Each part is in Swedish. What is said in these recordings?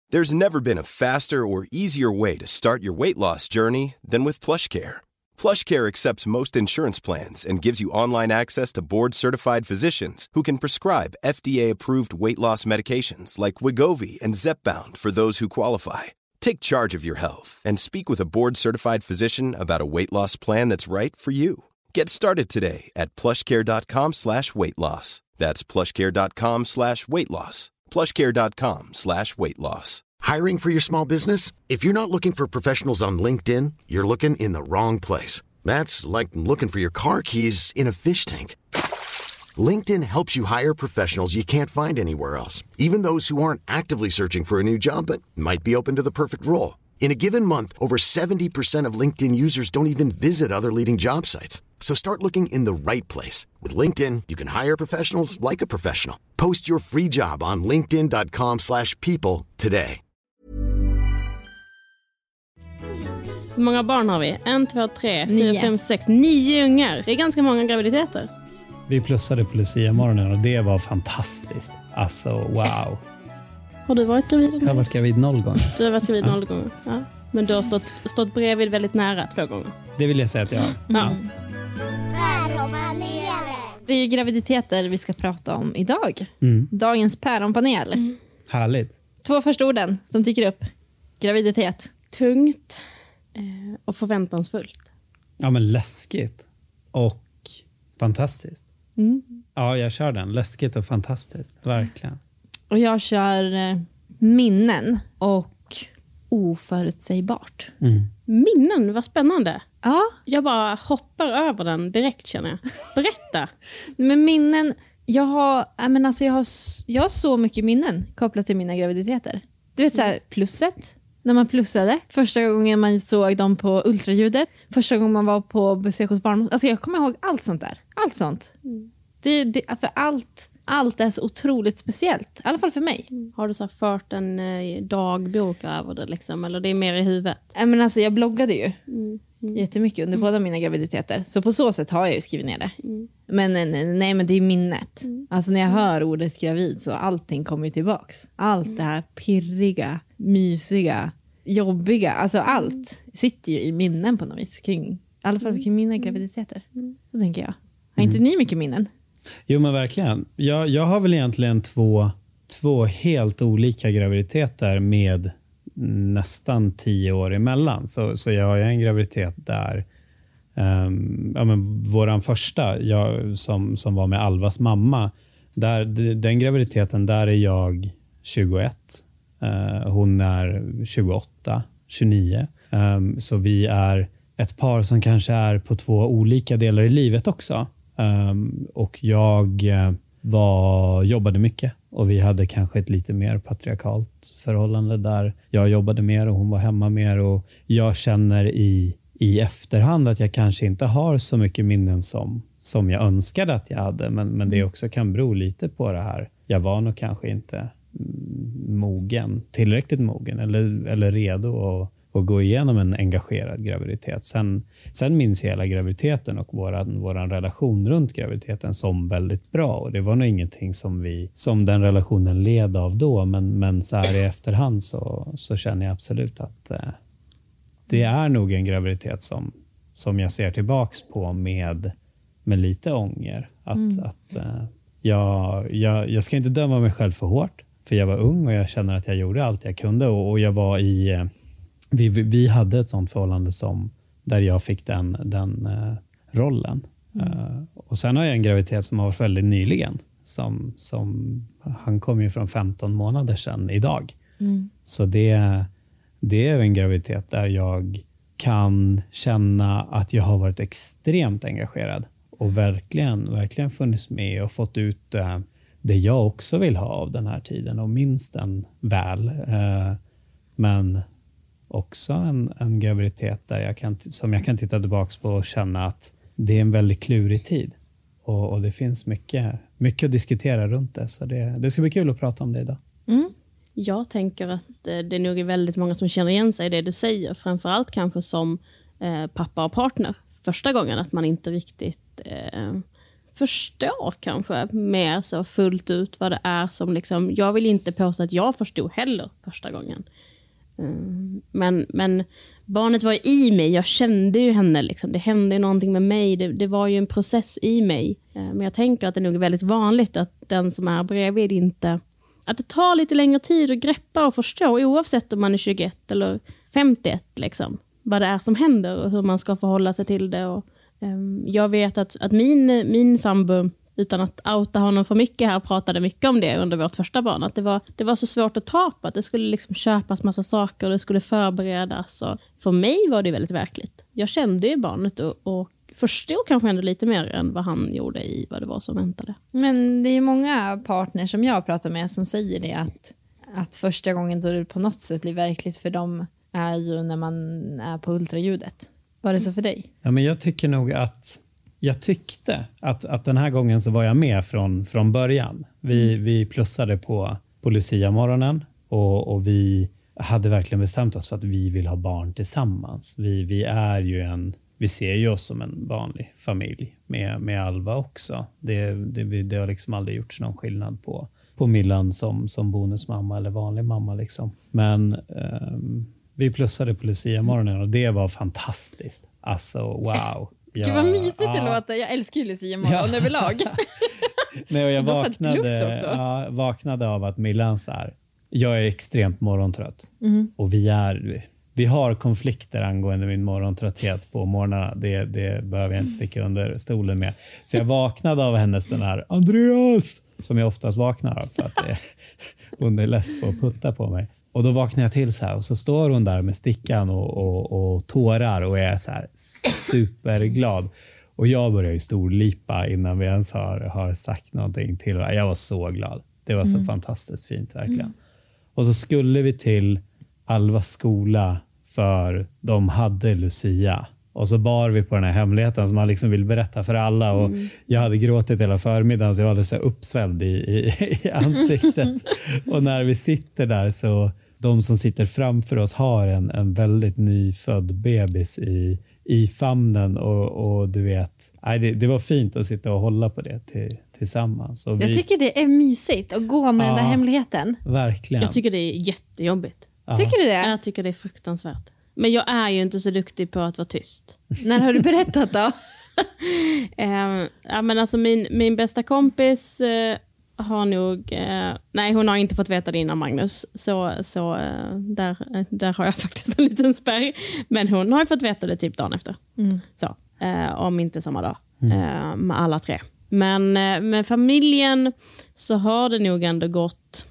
There's never been a faster or easier way to start your weight loss journey than with PlushCare. PlushCare accepts most insurance plans and gives you online access to board-certified physicians who can prescribe FDA-approved weight loss medications like Wegovy and Zepbound for those who qualify. Take charge of your health and speak with a board-certified physician about a weight loss plan that's right for you. Get started today at plushcare.com/weightloss. That's plushcare.com/weightloss. plushcare.com/weightloss. Hiring for your small business? If you're not looking for professionals on LinkedIn, you're looking in the wrong place. That's like looking for your car keys in a fish tank. LinkedIn helps you hire professionals you can't find anywhere else, even those who aren't actively searching for a new job but might be open to the perfect role. In a given month, over 70% of LinkedIn users don't even visit other leading job sites. So start looking in the right place. With LinkedIn, you can hire professionals like a professional. Post your free job on linkedin.com/people today. Hur många barn har vi? 1, 2, 3, 4, 5, 6, 9 ungar. Det är ganska många graviditeter. Vi plussade på Lucia-morgonen och det var fantastiskt. Alltså, wow. Har du varit gravid? Jag har varit gravid 0 gånger. Du har varit gravid 0 gånger. Ja. Men du har stått bredvid väldigt nära 2 gånger. Det vill jag säga att jag har. Ja. Det är ju graviditeter vi ska prata om idag. Mm. Dagens päronpanel. Härligt. 2 första orden som tycker upp. Graviditet. Tungt och förväntansfullt. Ja, men läskigt och fantastiskt. Ja, jag kör den. Läskigt och fantastiskt. Verkligen. Och jag kör minnen och oförutsägbart. Minnen, vad spännande. Ja. Jag bara hoppar över den direkt, känner jag. Berätta. Men minnen, jag har så mycket minnen kopplat till mina graviditeter. Du vet så här, plusset. När man plussade. Första gången man såg dem på ultraljudet. Första gången man var på besök hos barn. Alltså jag kommer ihåg allt sånt där. Allt sånt. För allt är så otroligt speciellt. I alla fall för mig. Har du så här fört en dagbok över det liksom? Eller det är mer i huvudet? Men alltså jag bloggade ju. Jättemycket under båda mina graviditeter. Så på så sätt har jag ju skrivit ner det. Men nej, men det är minnet. Alltså när jag hör ordet gravid så allting kommer ju tillbaks. Allt det här pirriga, mysiga, jobbiga. Alltså allt sitter ju i minnen på något vis. I alla fall kring mina graviditeter. Så tänker jag. Har inte ni mycket minnen? Jo, men verkligen. Jag har väl egentligen två helt olika graviditeter med nästan 10 år emellan. Så jag har en graviditet där våran första, som var med Alvas mamma, den graviditeten, där är jag 21. Hon är 28, 29. Så vi är ett par som kanske är på 2 olika delar i livet också. Och jag jobbade mycket. Och vi hade kanske ett lite mer patriarkalt förhållande där jag jobbade mer och hon var hemma mer. Och jag känner i efterhand att jag kanske inte har så mycket minnen som jag önskade att jag hade. Men det också kan bero lite på det här. Jag var nog kanske inte tillräckligt mogen eller redo att gå igenom en engagerad graviditet. Sen minns jag hela graviditeten och våran relation runt graviditeten som väldigt bra. Och det var nog ingenting som den relationen led av då. Men så här i efterhand så känner jag absolut att det är nog en graviditet som jag ser tillbaks på med lite ånger. Jag ska inte döma mig själv för hårt. För jag var ung och jag känner att jag gjorde allt jag kunde. Och jag var vi hade ett sånt förhållande där jag fick den rollen. Och sen har jag en graviditet som har varit väldigt nyligen. Han kom ju från 15 månader sedan idag. Så det är en graviditet där jag kan känna att jag har varit extremt engagerad. Och verkligen funnits med och fått ut det jag också vill ha av den här tiden. Och minst den väl. Men också en graviditet där som jag kan titta tillbaka på och känna att det är en väldigt klurig tid. Och det finns mycket att diskutera runt det. Så det ska bli kul att prata om det idag. Jag tänker att det nog är väldigt många som känner igen sig i det du säger. Framförallt kanske som pappa och partner. Första gången att man inte riktigt förstå kanske mer så fullt ut vad det är som liksom, jag vill inte påstå att jag förstod heller första gången. Men barnet var i mig, jag kände ju henne liksom. Det hände någonting med mig, det var ju en process i mig. Men jag tänker att det nog är väldigt vanligt att den som är bredvid inte, att det tar lite längre tid att greppa och förstå, oavsett om man är 21 eller 51 liksom, vad det är som händer och hur man ska förhålla sig till det. Och jag vet att min sambo, utan att outa honom för mycket här, pratade mycket om det under vårt första barn. Att det var så svårt att ta på. Att det skulle liksom köpas massa saker och det skulle förberedas. Och för mig var det väldigt verkligt. Jag kände ju barnet och förstod kanske ändå lite mer än vad han gjorde i vad det var som väntade. Men det är många partners som jag pratar med som säger det, att första gången då det på något sätt blir verkligt för dem är ju när man är på ultraljudet. Var det så för dig? Ja, men jag tycker nog att jag tyckte att den här gången så var jag med från början. Vi plussade på Lucia-morgonen och vi hade verkligen bestämt oss för att vi vill ha barn tillsammans. Vi är ju vi ser ju oss som en vanlig familj med Alva också. Det har liksom aldrig gjorts någon skillnad på Millan som bonusmamma eller vanlig mamma liksom. Men vi plussade på Lucia-morgonen och det var fantastiskt. Alltså wow. Gud vad mysigt det låter. Jag älskar ju Lucia-morgon överlag. Nej, och jag vaknade av att Millan så här, jag är extremt morgontrött. Och vi har konflikter angående min morgontrötthet på morgnarna. Det behöver jag inte sticka under stolen med. Så jag vaknade av hennes den här Andreas, som jag oftast vaknar av för att hon är less på att putta på mig. Och då vaknar jag till så här och så står hon där med stickan och tårar och är så här superglad. Och jag börjar ju storlipa innan vi ens har sagt någonting till. Jag var så glad. Det var så fantastiskt fint verkligen. Och så skulle vi till Alvas skola för de hade Lucia. Och så bar vi på den här hemligheten som man liksom vill berätta för alla. Och jag hade gråtit hela förmiddagen så jag var så uppsvälld i ansiktet. Och när vi sitter där så de som sitter framför oss har en väldigt nyfödd bebis i famnen. Och du vet, det var fint att sitta och hålla på det tillsammans. Och jag tycker det är mysigt att gå med den där hemligheten. Verkligen. Jag tycker det är jättejobbigt. Ja. Tycker du det? Jag tycker det är fruktansvärt. Men jag är ju inte så duktig på att vara tyst. När har du berättat då? Ja, men alltså min bästa kompis har nog... nej, hon har inte fått veta det innan Magnus. Så där har jag faktiskt en liten spärr. Men hon har ju fått veta det typ dagen efter. Så, om inte samma dag. Med alla tre. Men med familjen så har det nog ändå gått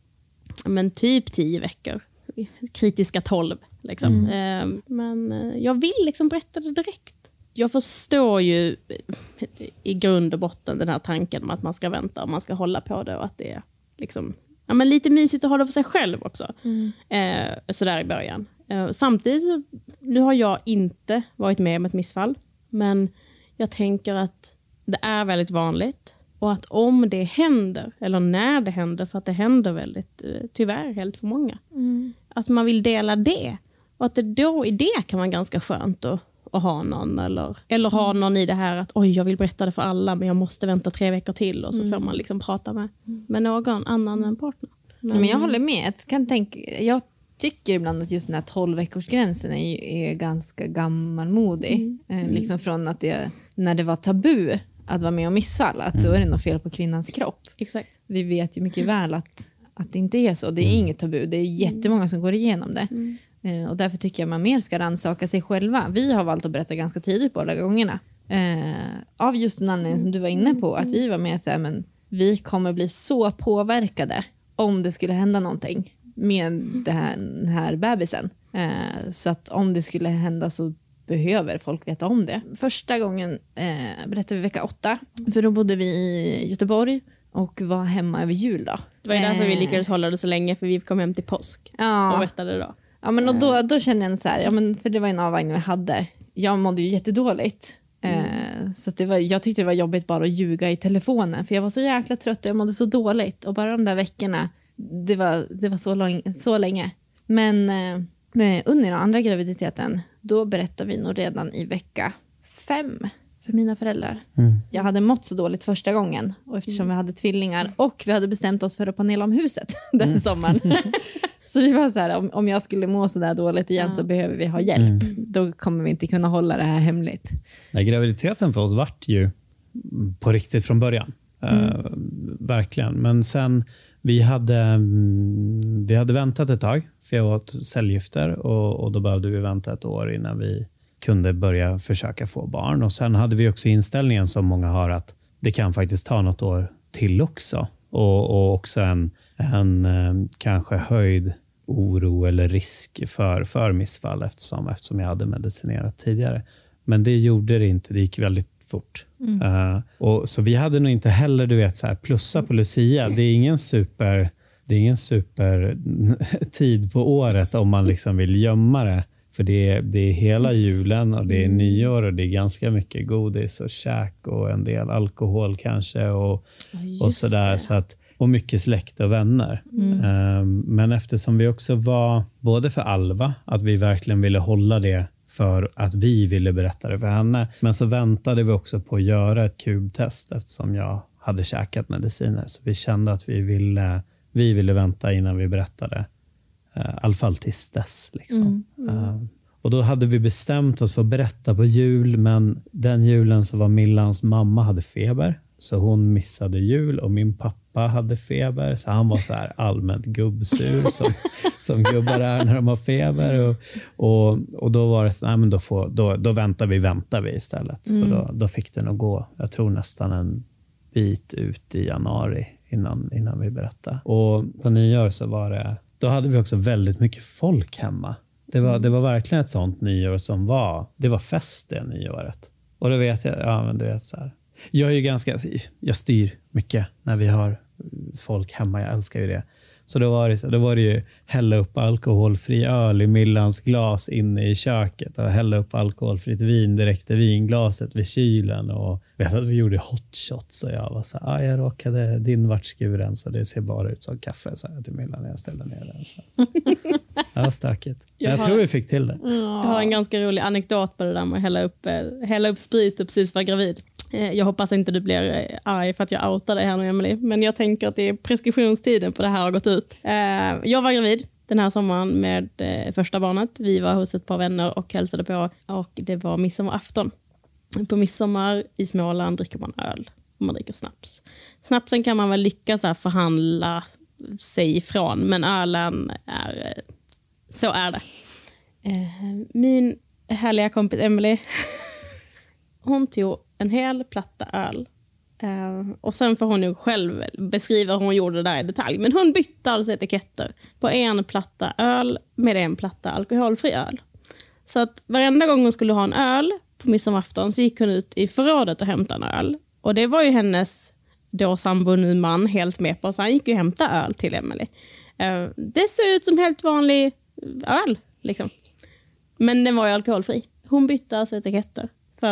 typ 10 veckor. Kritiska 12 liksom. Men jag vill liksom berätta det direkt. Jag förstår ju i grund och botten den här tanken om att man ska vänta och man ska hålla på det och att det är liksom, lite mysigt att hålla för sig själv också. Sådär i början. Samtidigt så, nu har jag inte varit med om ett missfall, men jag tänker att det är väldigt vanligt. Och att om det händer, eller när det händer, för att det händer väldigt, tyvärr helt för många. Att man vill dela det. Och att det då i det kan vara ganska skönt att ha någon. Eller ha någon i det här att jag vill berätta det för alla, men jag måste vänta 3 veckor till. Och så får man liksom prata med någon annan än partner. Men jag håller med. Jag tycker ibland att just den här 12-veckorsgränsen är ganska gammalmodig. Liksom från att när det var tabu att vara med om missfall, att då är det något fel på kvinnans kropp. Exakt. Vi vet ju mycket väl att det inte är så. Det är inget tabu. Det är jättemånga som går igenom det. Och därför tycker jag man mer ska rannsaka sig själva. Vi har valt att berätta ganska tidigt båda gångerna. Av just den anledningen som du var inne på. Att vi var med så här, men vi kommer bli så påverkade om det skulle hända någonting med den här bebisen. Så att om det skulle hända så behöver folk veta om det. Första gången berättade vi vecka 8. För då bodde vi i Göteborg och var hemma över jul då. Det var ju därför vi lyckades hålla det så länge, för vi kom hem till påsk och berättade då. Ja, men och då kände jag så här, för det var en avvägning vi hade. Jag mådde ju jättedåligt. Så att jag tyckte det var jobbigt bara att ljuga i telefonen. För jag var så jäkla trött och jag mådde så dåligt. Och bara de där veckorna, det var så länge. Men under den andra graviditeten, då berättade vi nog redan i vecka 5. för mina föräldrar. Jag hade mått så dåligt första gången. Och eftersom vi hade tvillingar och vi hade bestämt oss för att panela om huset den sommaren. Så vi var så här, om jag skulle må så där dåligt igen så behöver vi ha hjälp. Då kommer vi inte kunna hålla det här hemligt. Nej, graviditeten för oss vart ju på riktigt från början. Verkligen. Men sen vi hade väntat ett tag. För jag åt cellgifter och då behövde vi vänta ett år innan vi kunde börja försöka få barn. Och sen hade vi också inställningen som många har att det kan faktiskt ta något år till också. Och också en kanske höjd oro eller risk för missfall eftersom jag hade medicinerat tidigare. Men det gjorde det inte. Det gick väldigt fort. Och så vi hade nog inte heller, du vet, så här, plussa på Lucia. Det är ingen super tid på året om man liksom vill gömma det. För det är hela julen och det är nyår och det är ganska mycket godis och käk och en del alkohol kanske och sådär. Så att, och mycket släkt och vänner. Men eftersom vi också var, både för Alva, att vi verkligen ville hålla det för att vi ville berätta det för henne. Men så väntade vi också på att göra ett kubtest eftersom jag hade käkat mediciner. Så vi kände att vi ville vänta innan vi berättade. I alla fall tills dess. Liksom. Och då hade vi bestämt oss för att berätta på jul. Men den julen så var Millans mamma hade feber. Så hon missade jul och min pappa hade feber. Så han var så här allmänt gubbsur som gubbar är när de har feber. Och då var det så, nej, men då väntar vi istället. Så då fick det nog gå. Jag tror nästan en bit ut i januari innan vi berättade. Och på nyår så var det, då hade vi också väldigt mycket folk hemma. Det var verkligen ett sånt nyår som det var fest det nyåret. Och då vet jag, men du vet så här. Jag styr mycket när vi har folk hemma. Jag älskar ju det. Så då var det ju hälla upp alkoholfri öl i Millans glas inne i köket och hälla upp alkoholfritt vin direkt i vinglaset vid kylen. Och vet att vi gjorde hot shots och jag var så här, jag råkade din vart skuren så det ser bara ut som kaffe, så jag till Millan när jag ställde ner den. Så. Ja, stökigt. Jag tror vi fick till det. Jag har en ganska rolig anekdot på det där med att hälla upp sprit och precis vara gravid. Jag hoppas inte du blir arg för att jag outar dig här nu, Emily. Men jag tänker att det är preskriptionstiden på det här har gått ut. Jag var gravid den här sommaren med första barnet. Vi var hos ett par vänner och hälsade på. Och det var midsommarafton. På midsommar i Småland dricker man öl. Och man dricker snaps. Snapsen kan man väl lyckas här förhandla sig ifrån. Men ölen så är det. Min härliga kompis Emily. Hon tog en hel platta öl. Och sen får hon ju själv beskriva hur hon gjorde det där i detalj. Men hon bytte alltså etiketter på en platta öl med en platta alkoholfri öl. Så att varenda gång hon skulle ha en öl på midsommarafton så gick hon ut i förrådet och hämtade en öl. Och det var ju hennes då sambo nu man helt med på. Så han gick ju hämta öl till Emily. Det ser ut som helt vanlig öl liksom. Men den var ju alkoholfri. Hon bytte alltså etiketter.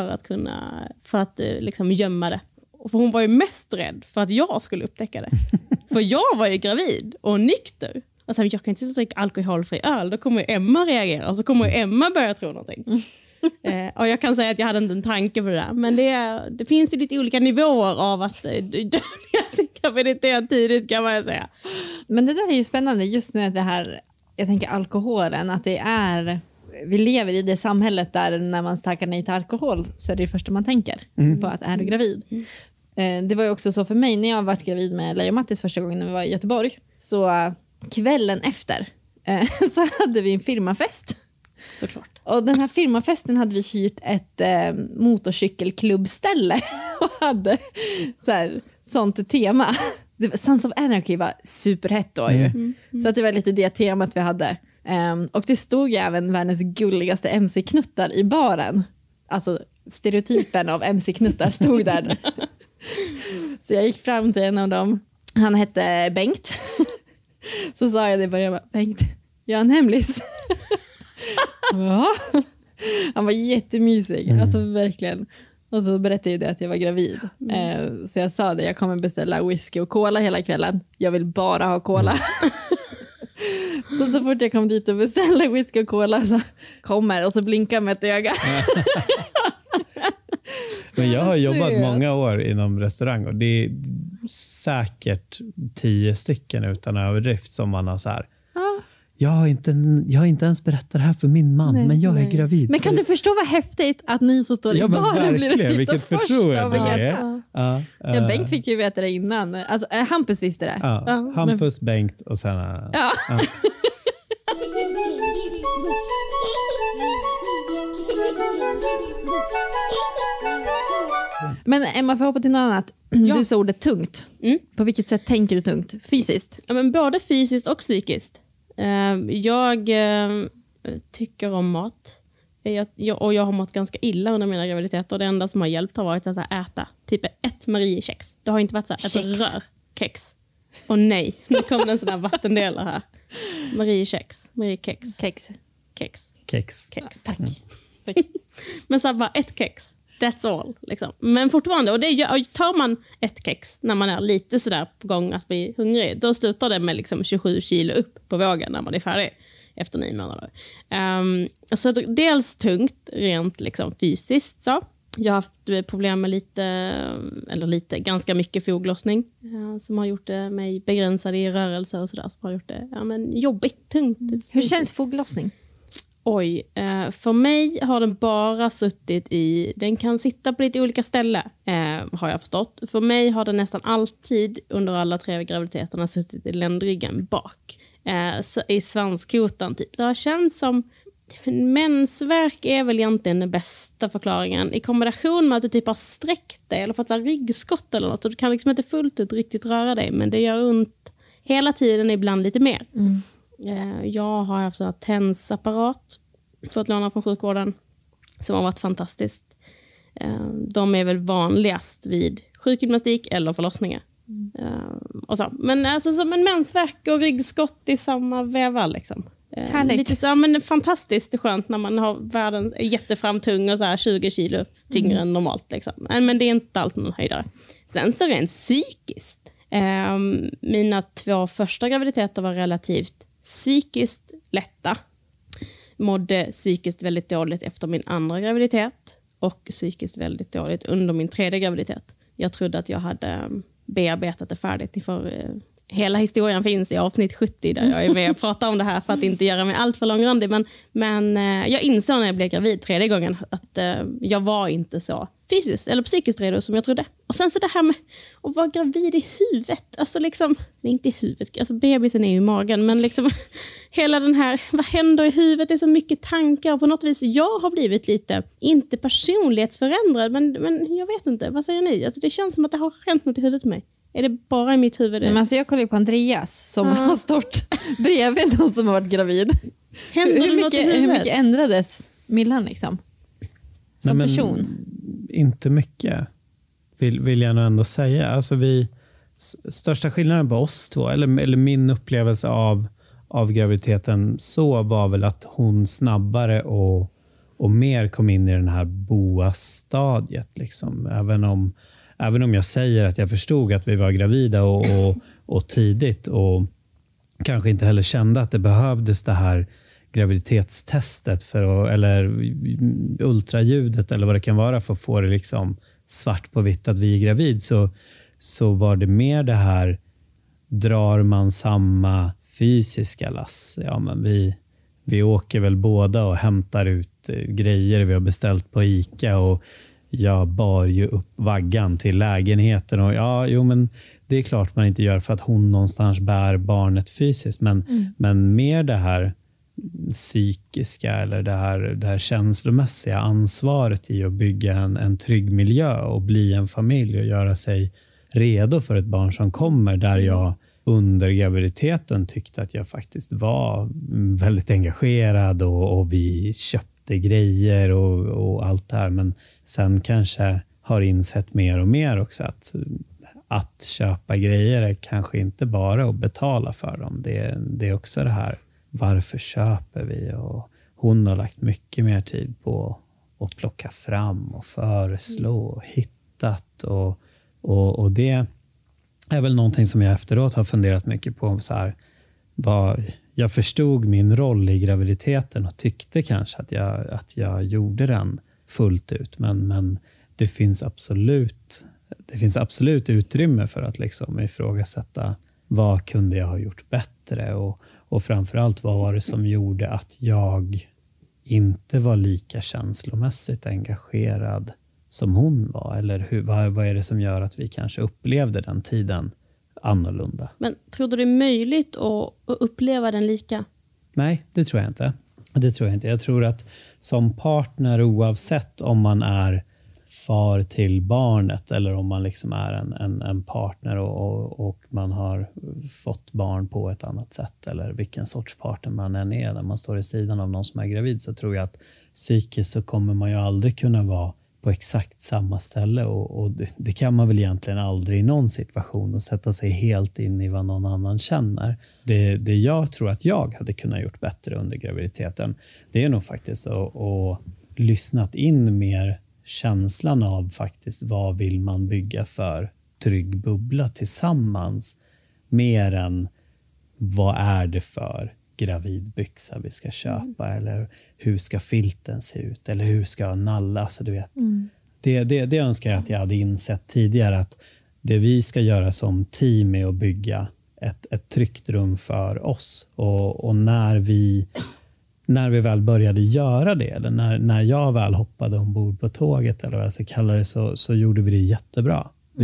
För att liksom gömma det. Och för hon var ju mest rädd för att jag skulle upptäcka det. För jag var ju gravid och nykter. Alltså, jag kan inte sitta och dricka alkoholfri öl. Då kommer ju Emma reagera. Och så kommer ju Emma börja tro någonting. Och jag kan säga att jag hade inte en tanke på det där. Men det finns ju lite olika nivåer av att dölja sin graviditet tidigt, kan man säga. Men det där är ju spännande just med det här, jag tänker alkoholen. Att det är... Vi lever i det samhället där när man tackar nej till alkohol så är det första man tänker på att är du gravid. Det var ju också så för mig när jag varit gravid med Leia och Mattis första gången när vi var i Göteborg. Så kvällen efter så hade vi en firmafest. Såklart. Och den här firmafesten hade vi hyrt ett motorcykelklubbställe och hade så här, sånt tema. Sons of Anarchy var superhett då ju. Så att det var lite det temat vi hade. Och det stod ju även världens gulligaste MC-knuttar i baren. Alltså stereotypen av MC-knuttar stod där. Så jag gick fram till en av dem. Han hette Bengt. Så sa jag det i början. Bengt, jag har en hemlis. Ja. Han var jättemysig. Alltså verkligen. Och så berättade jag det att jag var gravid. Så jag sa det, jag kommer beställa whisky och cola hela kvällen. Jag vill bara ha cola. Så fort jag kom dit och beställde whisky och cola så kommer och så blinkar med ett öga. Men jag har jobbat många år inom restaurang och det är säkert 10 stycken utan överdrift som man har så här. Jag har inte ens berättat det här för min man, men jag är gravid. Men kan du förstå vad häftigt att ni som står i baren blir det typ vilket förtroende det är. Bengt fick ju veta det innan. Alltså, Hampus visste det. Ja, Hampus, Bengt och sen... Ja. Men Emma, får hoppa till något annat. Du sa ordet tungt. På vilket sätt tänker du tungt? Fysiskt? Ja, men både fysiskt och psykiskt. Jag tycker om mat. Jag har mått ganska illa under mina graviditeter. Det enda som har hjälpt har varit att äta typ ett Mariekex. Det har inte varit så här, ett rörkex. Och nej, nu kommer en sån här vattendelare här. Mariekex. Kex. Tack. Men så här, bara ett kex. That's all. Liksom. Men fortfarande, och tar man ett kex när man är lite sådär på gång att bli hungrig, då slutar det med liksom 27 kilo upp på vågen när man är färdig efter 9 månader. Så dels tungt, rent liksom fysiskt. Så. Jag har haft problem med ganska mycket foglossning som har gjort mig begränsad i rörelse och sådär, som har gjort det jobbigt, tungt. Hur känns foglossning? Oj, för mig har den bara suttit den kan sitta på lite olika ställen, har jag förstått. För mig har den nästan alltid under alla 3 graviditeterna suttit i ländryggen bak. I svanskotan typ. Det har känts som mensvärk är väl egentligen den bästa förklaringen. I kombination med att du typ har sträckt dig eller fått ryggskott eller något. Så du kan liksom inte fullt ut riktigt röra dig, men det gör ont hela tiden, ibland lite mer. Jag har haft en tensapparat för att låna från sjukvården som har varit fantastiskt. De är väl vanligast vid sjukgymnastik eller förlossningar. Och så. Men alltså som en mensvärk och ryggskott i samma veva liksom. Lite så, men fantastiskt skönt när man har världen jätteframtung och så här 20 kilo tyngre än normalt liksom. Men det är inte alls någon höjdare. Sen så rent psykiskt. Mina 2 första graviditeter var relativt psykiskt lätta. Mådde psykiskt väldigt dåligt efter min andra graviditet och psykiskt väldigt dåligt under min 3:e graviditet. Jag trodde att jag hade bearbetat det färdigt, för hela historien finns i avsnitt 70 där jag är med och pratar om det här för att inte göra mig allt för långrandig. Men jag insåg när jag blev gravid 3:e gången att jag var inte så fysiskt eller psykiskt redo som jag trodde. Och sen så det här med att vara gravid i huvudet. Alltså liksom, inte i huvudet, alltså bebisen är ju i magen. Men liksom hela den här, vad händer i huvudet? Det är så mycket tankar. Och på något vis, jag har blivit lite, inte personlighetsförändrad. Men jag vet inte, vad säger ni? Alltså det känns som att det har hänt något i huvudet med mig. Är det bara i mitt huvud? Men alltså jag kollar på Andreas som har stått bredvid någon som har varit gravid. Hur mycket ändrades Millan liksom? Som person? Inte mycket. Vill jag nog ändå säga. Alltså största skillnaden på oss 2, eller min upplevelse av graviditeten så var väl att hon snabbare och mer kom in i den här boa-stadiet. Liksom. Även om jag säger att jag förstod att vi var gravida och tidigt och kanske inte heller kände att det behövdes det här graviditetstestet eller ultraljudet eller vad det kan vara för att få det liksom svart på vitt att vi är gravid, så var det mer det här, drar man samma fysiska lass? Ja, men vi åker väl båda och hämtar ut grejer vi har beställt på ICA och jag bar ju upp vaggan till lägenheten och men det är klart man inte gör för att hon någonstans bär barnet fysiskt, men mer det här psykiska eller det här känslomässiga ansvaret i att bygga en trygg miljö och bli en familj och göra sig redo för ett barn som kommer, där jag under graviditeten tyckte att jag faktiskt var väldigt engagerad och vi köpte grejer och allt det här, men sen kanske har insett mer och mer också att köpa grejer är kanske inte bara att betala för dem, det är också det här, varför köper vi? Och hon har lagt mycket mer tid på att plocka fram och föreslå och hittat. Och det är väl någonting som jag efteråt har funderat mycket på. Så här, jag förstod min roll i graviditeten och tyckte kanske att jag gjorde den fullt ut. Men det finns absolut utrymme för att liksom ifrågasätta vad kunde jag ha gjort bättre och framförallt vad var det som gjorde att jag inte var lika känslomässigt engagerad som hon var, eller vad är det som gör att vi kanske upplevde den tiden annorlunda. Men tror du det är möjligt att uppleva den lika? Nej, det tror jag inte. Jag tror att som partner, oavsett om man är far till barnet eller om man liksom är en partner och man har fått barn på ett annat sätt, eller vilken sorts partner man än är, när man står i sidan av någon som är gravid, så tror jag att psykiskt så kommer man ju aldrig kunna vara på exakt samma ställe, och det kan man väl egentligen aldrig i någon situation, och sätta sig helt in i vad någon annan känner. Det jag tror att jag hade kunnat gjort bättre under graviditeten, det är nog faktiskt att lyssnat in mer känslan av faktiskt vad vill man bygga för trygg bubbla tillsammans, mer än vad är det för gravidbyxa vi ska köpa, eller hur ska filten se ut, eller hur ska jag nalla, så du vet. Det önskar jag att jag hade insett tidigare, att det vi ska göra som team är att bygga ett tryggt rum för oss, och när vi väl började göra det, eller när jag väl hoppade ombord på tåget, eller vad jag ska kalla det, så gjorde vi det jättebra.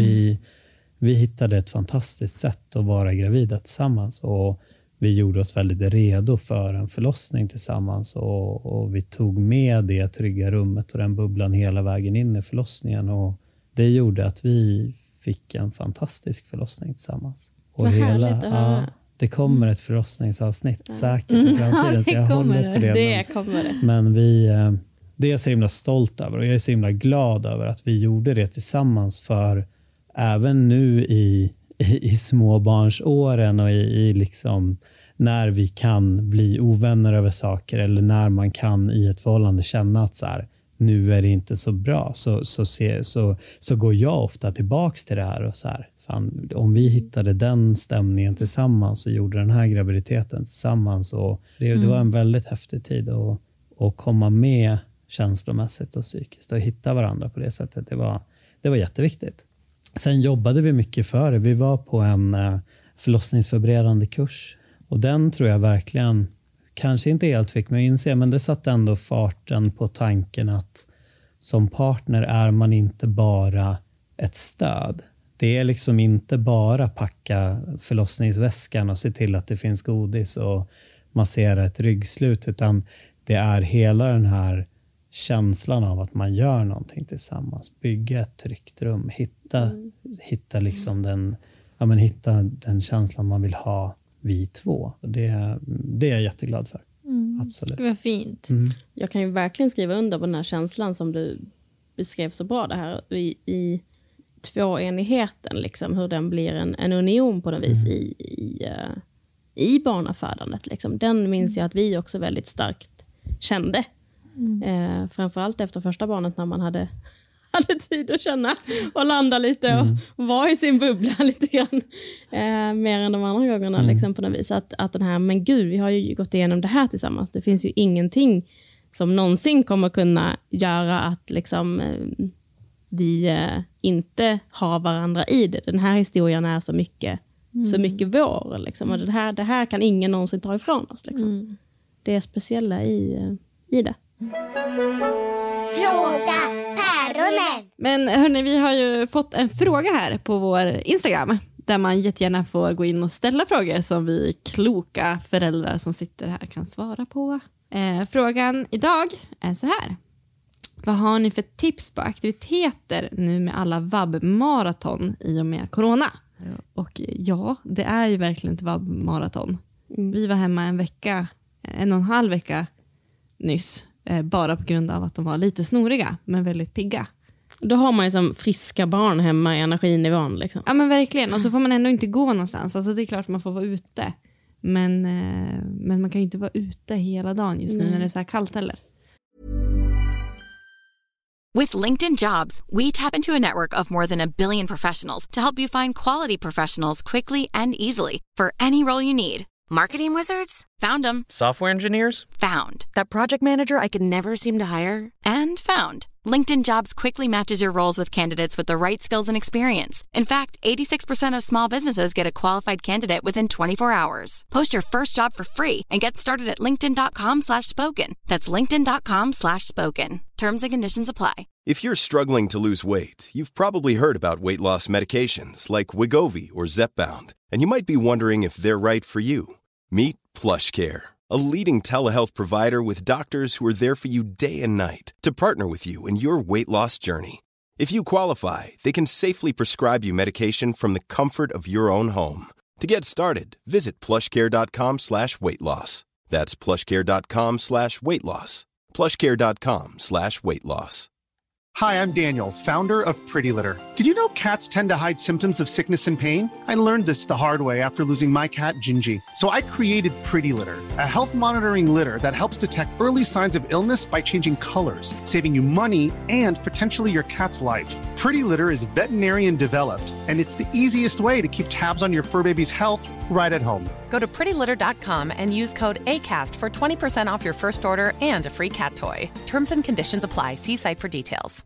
Vi hittade ett fantastiskt sätt att vara gravida tillsammans, och vi gjorde oss väldigt redo för en förlossning tillsammans, och vi tog med det trygga rummet och den bubblan hela vägen in i förlossningen, och det gjorde att vi fick en fantastisk förlossning tillsammans. Och vad härligt att höra. Det kommer ett förlossningsavsnitt säkert i framtiden, så jag håller på det. Det kommer det. Men det är jag så himla stolt över, och jag är så himla glad över att vi gjorde det tillsammans, för även nu i småbarnsåren och i liksom när vi kan bli ovänner över saker, eller när man kan i ett förhållande känna att så här, nu är det inte så bra, så går jag ofta tillbaks till det här och så här, fan, om vi hittade den stämningen tillsammans och gjorde den här graviditeten tillsammans, och det var en väldigt häftig tid att komma med känslomässigt och psykiskt och hitta varandra på det sättet. Det var jätteviktigt. Sen jobbade vi mycket för det. Vi var på en förlossningsförberedande kurs, och den tror jag verkligen kanske inte helt fick mig att inse, men det satte ändå farten på tanken att som partner är man inte bara ett stöd. Det är liksom inte bara packa förlossningsväskan och se till att det finns godis och massera ett ryggslut, utan det är hela den här känslan av att man gör någonting tillsammans, bygga ett tryggt rum, hitta liksom hitta den känslan man vill ha vi två. Och det är jag jätteglad för. Absolut. Det var fint. Jag kan ju verkligen skriva under på den här känslan som du beskrev så bra, det här i tvåenigheten, liksom, hur den blir en union på något vis i barnafödandet. Liksom. Den minns jag att vi också väldigt starkt kände. Framförallt efter första barnet, när man hade tid att känna och landa lite och vara i sin bubbla lite grann. Mer än de andra gångerna liksom, på något vis. Att den här, men gud, vi har ju gått igenom det här tillsammans. Det finns ju ingenting som någonsin kommer kunna göra att liksom, vi inte har varandra i det. Den här historien är så mycket vår. Liksom. Och det här kan ingen någonsin ta ifrån oss. Liksom. Det är speciella i det. Fråga päronen. Men hörni, vi har ju fått en fråga här på vår Instagram, där man jättegärna får gå in och ställa frågor som vi kloka föräldrar som sitter här kan svara på. Frågan idag är så här: vad har ni för tips på aktiviteter nu med alla vab-maraton i och med corona? Och ja, det är ju verkligen ett vab-maraton. Vi var hemma en och en halv vecka nyss, bara på grund av att de var lite snoriga men väldigt pigga. Då har man ju som friska barn hemma i energinivån. Liksom. Ja, men verkligen. Och så får man ändå inte gå någonstans. Alltså det är klart man får vara ute. Men man kan ju inte vara ute hela dagen just nu när det är så här kallt heller. With LinkedIn Jobs, we tap into a network of more than 1 billion professionals to help you find quality professionals quickly and easily for any role you need. Marketing wizards? Found them. Software engineers? Found. That project manager I could never seem to hire? And found. LinkedIn Jobs quickly matches your roles with candidates with the right skills and experience. In fact, 86% of small businesses get a qualified candidate within 24 hours. Post your first job for free and get started at linkedin.com/spoken. That's linkedin.com/spoken. Terms and conditions apply. If you're struggling to lose weight, you've probably heard about weight loss medications like Wegovy or Zepbound, and you might be wondering if they're right for you. Meet PlushCare, a leading telehealth provider with doctors who are there for you day and night to partner with you in your weight loss journey. If you qualify, they can safely prescribe you medication from the comfort of your own home. To get started, visit plushcare.com/weightloss. That's plushcare.com/weightloss. plushcare.com/weightloss. Hi, I'm Daniel, founder of Pretty Litter. Did you know cats tend to hide symptoms of sickness and pain? I learned this the hard way after losing my cat, Gingy. So I created Pretty Litter, a health monitoring litter that helps detect early signs of illness by changing colors, saving you money and potentially your cat's life. Pretty Litter is veterinarian developed, and it's the easiest way to keep tabs on your fur baby's health right at home. Go to prettylitter.com and use code ACAST for 20% off your first order and a free cat toy. Terms and conditions apply. See site for details.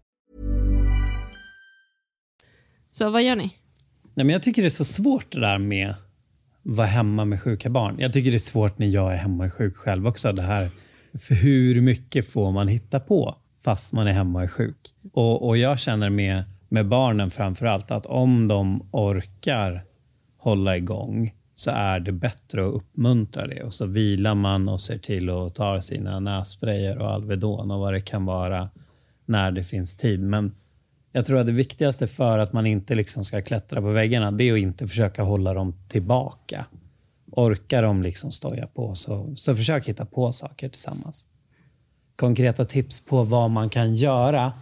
Så vad gör ni? Nej, men jag tycker det är så svårt det där med att vara hemma med sjuka barn. Jag tycker det är svårt när jag är hemma och sjuk själv också. Det här, för hur mycket får man hitta på fast man är hemma och är sjuk? Och jag känner med barnen framförallt att om de orkar hålla igång så är det bättre att uppmuntra det. Och så vilar man och ser till att ta sina nässprayer och Alvedon och vad det kan vara när det finns tid. Men jag tror att det viktigaste för att man inte liksom ska klättra på väggarna, det är att inte försöka hålla dem tillbaka. Orkar de liksom stoja på, så försök hitta på saker tillsammans. Konkreta tips på vad man kan göra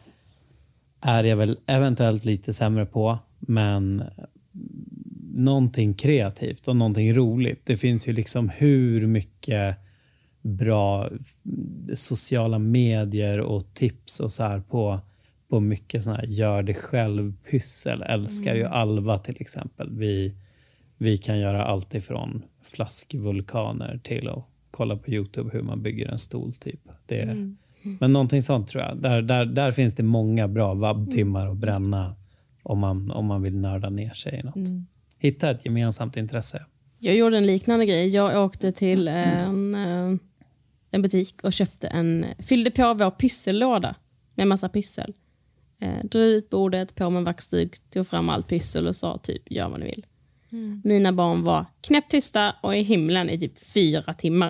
är jag väl eventuellt lite sämre på, men någonting kreativt och någonting roligt. Det finns ju liksom hur mycket bra sociala medier och tips och så här på mycket sån här gör det själv pyssel. Älskar ju Alva till exempel. Vi kan göra allt ifrån flaskvulkaner till att kolla på YouTube hur man bygger en stol typ. Men någonting sånt tror jag. Där finns det många bra vabbtimmar att bränna om man vill nörda ner sig i något. Hitta ett gemensamt intresse. Jag gjorde en liknande grej. Jag åkte till en butik och fyllde på vår pyssellåda med massa pyssel. Drog ut bordet på med en vaxduk, tog fram allt pyssel och sa typ, gör vad ni vill. Mina barn var knäpptysta och i himlen i typ 4 timmar.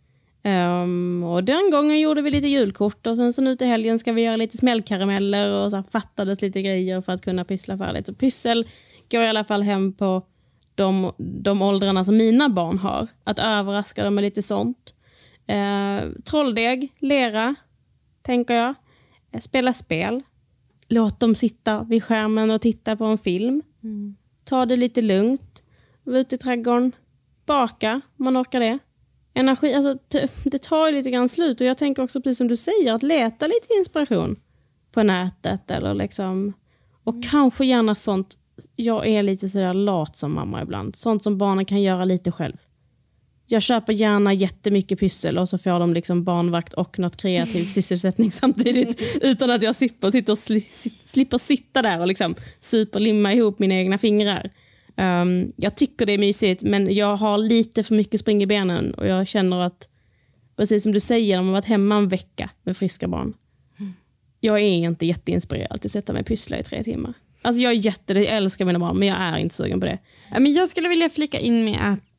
Och den gången gjorde vi lite julkort och sen så nu till helgen ska vi göra lite smällkarameller och så fattades lite grejer för att kunna pyssla färdigt. Så pyssel går i alla fall hem på de åldrarna som mina barn har. Att överraska dem med lite sånt. Trolldeg, lera, tänker jag. Spela spel. Låt dem sitta vid skärmen och titta på en film. Ta det lite lugnt. Vara ute i trädgården. Baka, om man orkar det. Energi, alltså, det tar lite grann slut. Och jag tänker också, precis som du säger, att leta lite inspiration på nätet. Eller liksom, och kanske gärna sånt. Jag är lite sådär lat som mamma ibland. Sånt som barnen kan göra lite själv. Jag köper gärna jättemycket pyssel och så får de liksom barnvakt och något kreativ sysselsättning samtidigt. Utan att jag slipper sitta där och liksom superlimma ihop mina egna fingrar. Jag tycker det är mysigt, men jag har lite för mycket spring i benen. Och jag känner att, precis som du säger, om man har varit hemma en vecka med friska barn. Jag är inte jätteinspirerad till att sätta mig och pyssla i 3 timmar. Alltså jag älskar mina barn, men jag är inte sugen på det. Men jag skulle vilja flika in med att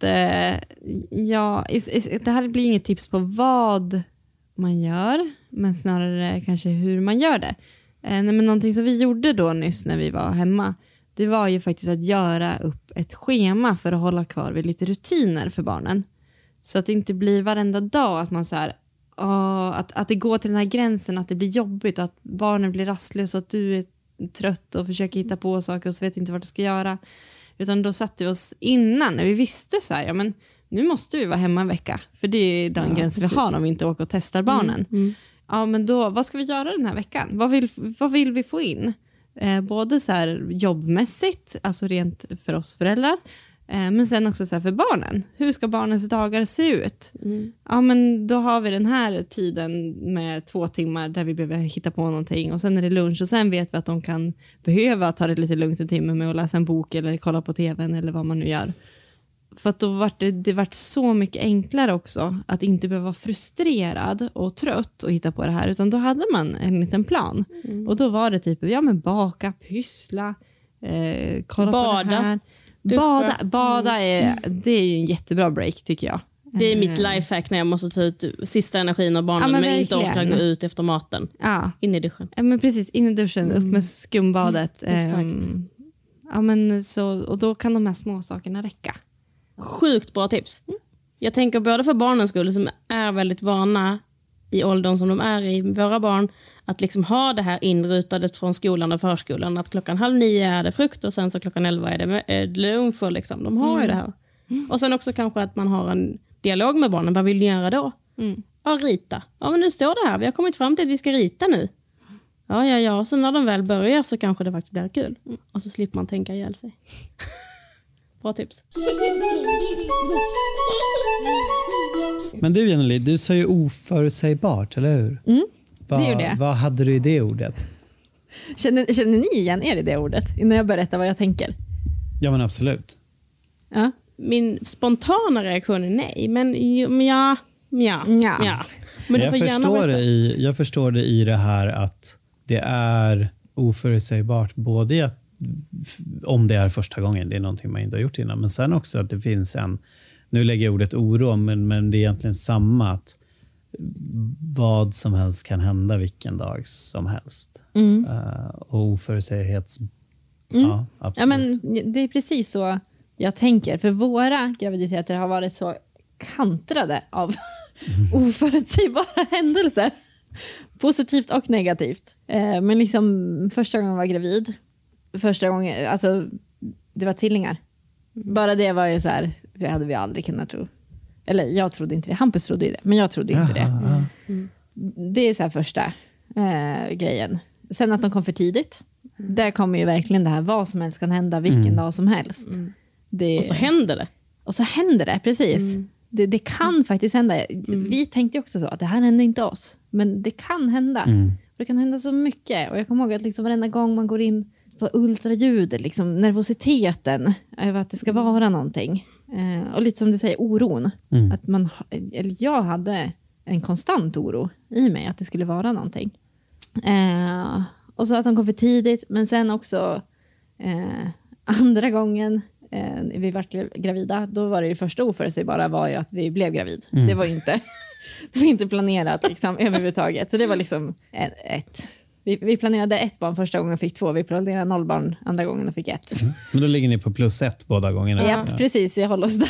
det här blir inget tips på vad man gör, men snarare kanske hur man gör det. Men någonting som vi gjorde då nyss när vi var hemma, det var ju faktiskt att göra upp ett schema för att hålla kvar vid lite rutiner för barnen. Så att det inte blir varenda dag att man så här, att det går till den här gränsen, att det blir jobbigt, att barnen blir rastlösa, att du är trött och försöker hitta på saker och så vet inte vad du ska göra. Utan då satte vi oss innan, när vi visste så här, ja men nu måste vi vara hemma en vecka, för det är den gränsen vi har om vi inte åker och testar barnen. Ja, men då, vad ska vi göra den här veckan? Vad vill vi få in? Både så här jobbmässigt, alltså rent för oss föräldrar, Men sen också så här för barnen. Hur ska barnens dagar se ut? Ja, men då har vi den här tiden med 2 timmar där vi behöver hitta på någonting. Och sen är det lunch och sen vet vi att de kan behöva ta det lite lugnt en timme med att läsa en bok eller kolla på tvn eller vad man nu gör. För att då vart det vart så mycket enklare också att inte behöva vara frustrerad och trött och hitta på det här. Utan då hade man en liten plan. Och då var det typ, baka, pyssla, kolla på det här. Bada det är ju en jättebra break tycker jag. Det är mitt lifehack när jag måste ta ut sista energin av barnen men inte orkar gå ut efter maten. Ja. In i duschen. Ja, men precis, in i duschen, upp med skumbadet. Exakt. Ja, men så, och då kan de här små sakerna räcka. Sjukt bra tips. Jag tänker både för barnens skull som är väldigt vana i åldern som de är i, våra barn, att liksom ha det här inrutadet från skolan och förskolan, att 8:30 är det frukt och sen så 11:00 är det lunch och liksom, de har ju det här. Och sen också kanske att man har en dialog med barnen, vad vill ni göra då? Ja, rita. Ja, men nu står det här, vi har kommit fram till att vi ska rita nu. Ja, och sen när de väl börjar så kanske det faktiskt blir kul. Och så slipper man tänka ihjäl sig. Bra tips. Men du Jenny, du sa ju oförutsägbart, eller hur? Det gjorde jag. Vad hade du i det ordet? Känner ni igen er i det ordet? Innan jag berättar vad jag tänker. Ja, men absolut. Ja. Min spontana reaktion är nej. Men ja. Men jag förstår det i det här att det är oförutsägbart. Både i att om det är första gången, det är någonting man inte har gjort innan. Men sen också att det finns nu lägger jag ordet oro, men det är egentligen samma, att vad som helst kan hända vilken dag som helst. Och oförutsägbarhets... Ja, absolut. Ja, men det är precis så jag tänker. För våra graviditeter har varit så kantrade av oförutsägbara händelser. Positivt och negativt. Men liksom första gången jag var gravid, första gången, alltså det var tvillingar. Bara det var ju så här, det hade vi aldrig kunnat tro. Eller jag trodde inte det, Hampus trodde det, men jag trodde inte det. Det är så här första grejen. Sen att de kom för tidigt. Där kommer ju verkligen det här, vad som helst kan hända vilken dag som helst. Och så händer det. Och så händer det, precis. Det kan faktiskt hända. Vi tänkte ju också så, att det här händer inte oss. Men det kan hända. Det kan hända så mycket. Och jag kommer ihåg att liksom varenda gång man går in på ultraljudet, liksom nervositeten över att det ska vara någonting. Och lite som du säger, oron. Att jag hade en konstant oro i mig att det skulle vara någonting. Och så att de kom för tidigt. Men sen också andra gången vi var gravida, då var det ju första oförutsägbara var ju att vi blev gravid. Det var inte planerat liksom, överhuvudtaget. Så det var liksom vi planerade 1 barn första gången och fick 2. Vi planerade 0 barn andra gången och fick 1. Men då ligger ni på +1 båda gångerna. Ja, precis. Vi håller oss där.